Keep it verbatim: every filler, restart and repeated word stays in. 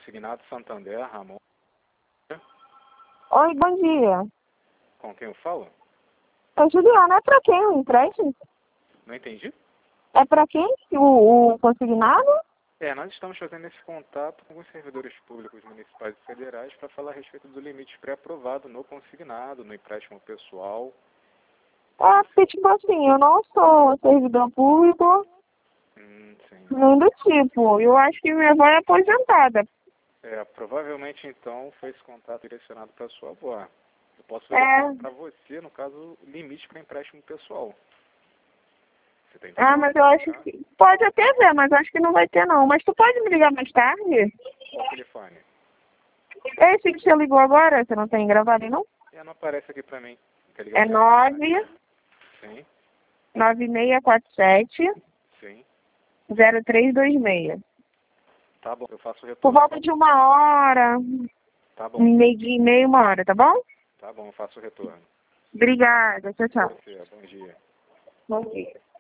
Consignado Santander, Ramon. Oi, bom dia. Com quem eu falo? Ô, Juliana, é pra quem o empréstimo? Não entendi? É pra quem o, o consignado? É, nós estamos fazendo esse contato com os servidores públicos municipais e federais para falar a respeito do limite pré-aprovado no consignado, no empréstimo pessoal. É, porque, tipo assim, eu não sou servidor público, Hum, sim. nem do tipo. Eu acho que minha avó é aposentada. É, provavelmente então foi esse contato direcionado para sua avó. Eu posso É. verificar para você, no caso, limite para empréstimo pessoal. Você tem Ah, mas eu acho que... Pode até ver, mas acho que não vai ter, não. Mas tu pode me ligar mais tarde? Qual o telefone? Esse que você ligou agora, você não tem gravado aí, não? É, não aparece aqui para mim. Quer ligar É pra nove Sim, nove seis quatro sete sim. zero três dois seis. Tá bom, eu faço o Por retorno. volta de uma hora, Tá bom, meio dia e meia, uma hora, tá bom? tá bom, eu faço o retorno. Obrigada. Tchau, tchau. Você, bom dia. Bom dia.